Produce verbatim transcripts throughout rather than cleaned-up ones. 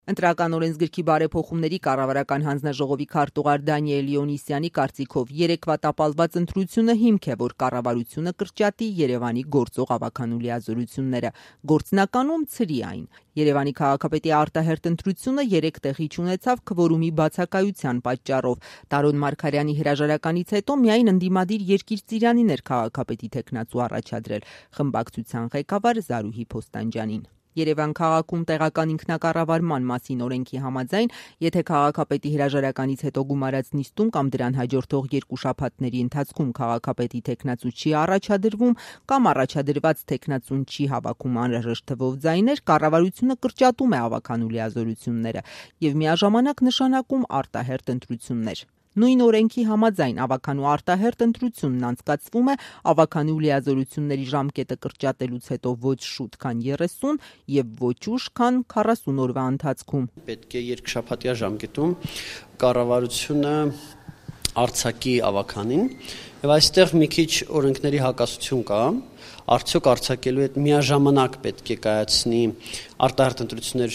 Ընտրական օրենսգրքի բարեփոխումների կառավարական հանձնաժողովի քարտուղար Դանիել Իոնիսյանի կարծիքով երեկվա տապալված ընտրությունը հիմք է, որ կառավարությունը կրճատի Երևանի գործող ավագանու լիազորությունները, գործնականում ցրի այն։ Երևանի քաղաքապետի արտահերթ ընտրությունը երեք տեղի չունեցավ քվորումի բացակայության պատճառով։ Տարոն Մարգարյանի հրաժարականից հետո միայն ընդդիմադիր Երկիր Ծիրանին էր քաղաքապետի թեկնածու առաջադրել, խմբակցության ղեկավար Զարուհի Փոստանջյանին։ Երևան քաղաքում տեղական ինքնակառավարման մասին օրենքի համաձայն, եթե քաղաքապետի հրաժարականից հետո գումարած նիստում կամ դրան հաջորդող երկու շաբաթների ընթացքում քաղաքապետի թեկնածու չի առաջադրվում կամ առաջադրված թեկնածուն չի հավաքում անհրաժեշտ թվով ձայներ, կառավարությունը կրճատում է ավագանու լիազորությունները եւ միաժամանակ նշանակում արտահերթ ընտրություններ։ Նույն օրենքի համաձայն ավագանու արտահերթ ընտրությունն անցկացվում է ավագանու լիազորությունների ժամկետը կրճատելուց հետո ոչ շուտ, քան երեսուն եւ ոչ ուշ, քան քառասուն օրվա ընթացքում։ Պետք է երկշաբաթյա ժամկետում կառավարությունը արձակի ավագանին եւ այստեղ մի քիչ օրենքների հակասություն կա։ Արդյոք արձակելու հետ միաժամանակ պետք է կայացնի արտահերթ ընտրություններ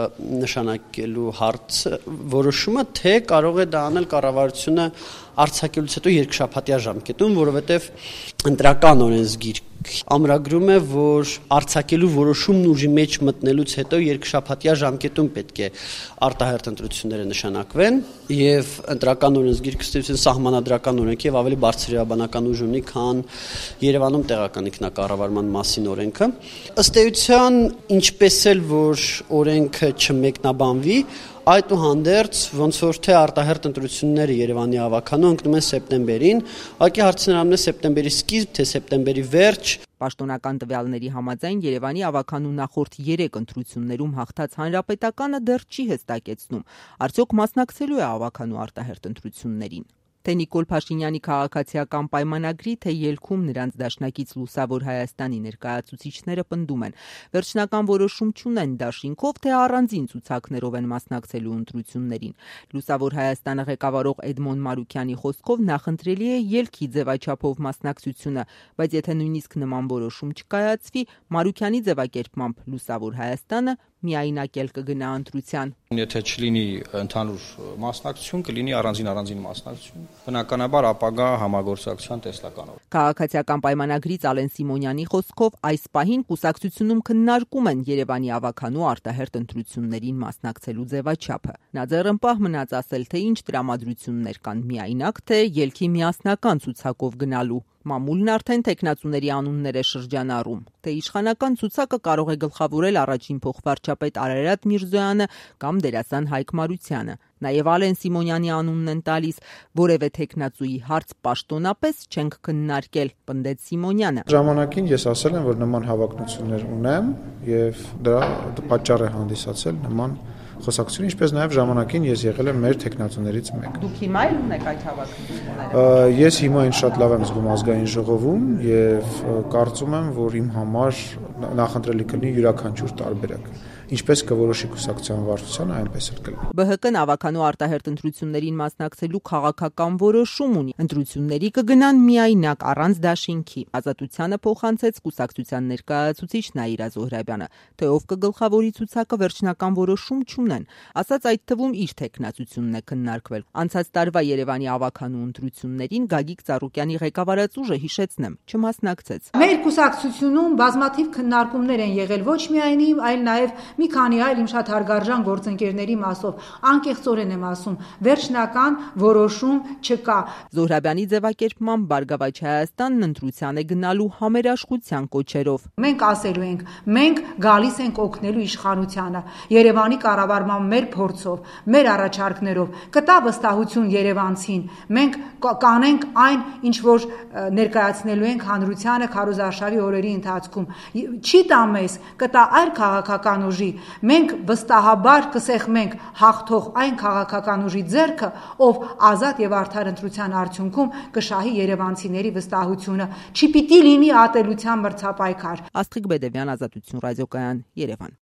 նշանակելու հարցը որոշումը, թե կարող է դա անել կառավարությունը արձակելուց հետո երկշաբաթյա ժամկետում, որովհետև ընտրական օրենսգիրք ամրագրում է, որ արձակելու որոշումն ուժի մեջ մտնելուց հետո երկշաբաթյա ժամկետում պետք է արտահերթ ընտրությունները նշանակվեն եւ ընտրական օրենսգիրքը ըստ սահմանադրական օրենք եւ ավելի բարձր իրավաբանական ուժ ունի, քան Երևանում տեղական ինքնակառավարման մասին օրենքը։ Ըստ էության, ինչպես էլ որ օրենքը չմեկնաբանվի, այդուհանդերձ ոնց որ թե արտահերթ ընտրությունները Երևանի ավագանու ընկնում են սեպտեմբերին, ուղղակի հարցն է սեպտեմբերի սկիզբ, թե սեպտեմբերի վերջ։ Պաշտոնական տվյալների համաձայն Երևանի ավագանու նախորդ երեք ընտրություններում հաղթած հանրապետականը դեռ չի հստակեցնում, արդյոք մասնակցելու է ավագանու արտահերթ ընտրություններին։ Թե Նիկոլ Փաշինյանի քաղաքացիական պայմանագրի, թե ելքում նրանց դաշնակից Լուսավոր Հայաստանի ներկայացուցիչները պնդում են, վերջնական որոշում չունեն դաշինքով, թե առանձին ցուցակներով են մասնակցելու ընտրություններին։ Լուսավոր Հայաստանը ղեկավարող Էդմոն Մարուկյանի խոսքով նախընտրելի է ելքի ձևաչափով մասնակցությունը, բայց եթե նույնիսկ նման որոշում չկայացվի, Մարուկյանի ձևակերպմամբ Լուսավոր Հայաստանը միայնակել կգնա ընտրության։ Եթե չլինի ընդհանուր մասնակցություն, կլինի առանձին-առանձին մասնակցություն։ Բնականաբար ապագա համագործակցության տեսլականով։ Քաղաքացիական պայմանագրից Ալեն Սիմոնյանի խոսքով այս պահին կուսակցությունում քննարկում են Երևանի ավագանու արտահերթ ընտրություններին մասնակցելու ձևաչափը։ Նա ձեռնպահ մնաց ասել, թե ինչ տրամադրություններ կան, միայնակ թե ելքի միասնական ցուցակով գնալու։ Մամուլն արդեն թեկնածուների անուններ է շրջանառում, թե իշխանական ցուցակը կարող է գլխավորել առաջին փոխվարչապետ Արարատ Միրզոյանը կամ դերասան Հայկ Մարությանը։ Նաև Ալեն Սիմոնյանի անունն են տալիս, որևէ թեկնածուի հարց պաշտոնապես չենք քննարկել, պնդեց Սիմոնյանը։ Ժամանակին ես ասել եմ, որ նման հավակնություններ ունեմ եւ դրա պատճառ է հանդիսացել նման խոսակցություն, ինչպես նաև ժամանակին ես եղել եմ մեր թեկնածուներից մեկը։ Դուք հիմա էլ ունեք այդ հավակնությունները։ Ես հիմա այն շատ լավ եմ զգում ազգային ժողովում եւ կարծում եմ, որ իմ համար նախընտրելի կլինի յուրաքանչյուր տարբերակ։ Ինչպես կորոշի կուսակցության վարչությունը, այնպես էլ կլինի։ Բ Հ Կ-ն ավագանու արտահերթ ընտրություններին մասնակցելու քաղաքական որոշում ունի։ Ընտրությունների կգնան միայնակ առանց դաշինքի։ Ազատությանը փոխանցեց կուսակցության ներկայացուցիչ Նաիրա Զոհրաբյանը, թե ով կգլխավորի ցուցակը վերջնական որոշում չունեն, ասաց այդ թվում իր թեկնածությունն է քննարկվել։ Անցած տարվա Երևանի ավագանու ընտրություններին Գագիկ Ծառուկյանի ղեկավարած ուժը, հիշեցնեմ, չմասնակցեց։ Մեր կուսակցությունում բազմաթիվ քննարկումներ են եղել ոչ միայն իմ, այլ նաև մի քանի այլ իմ շատ հարգարժան գործընկերների մասով, անկեղծորեն եմ ասում, վերջնական որոշում չկա։ Զոհրաբյանի ձևակերպմամբ Բարգավաճ Հայաստանն ընտրության է գնալու համերաշխության կոչերով։ Մենք ասելու ենք, մենք գալիս ենք օգնելու իշխանությանը, Երևանի կառավարման մեր փորձով, մեր առաջարկներով, կտա վստահություն երևանցին, մենք կանենք այն, ինչ որ ներկայացնելու ենք հանրությանը քարոզարշավի օրերի ընթացքում։ Չի տա մեզ, կտա այլ քաղաքական ուժի, մենք վստահաբար կսեղմենք հաղթող այն քաղաքական ուժի ձեռքը, ով ազատ եւ արդար ընտրության արդյունքում կշահի երևանցիների վստահությունը։ Չպիտի լինի ատելության մրցապայքար։ Աստղիկ Բեդևյան, Ազատություն ռադիոկայան, Երևան։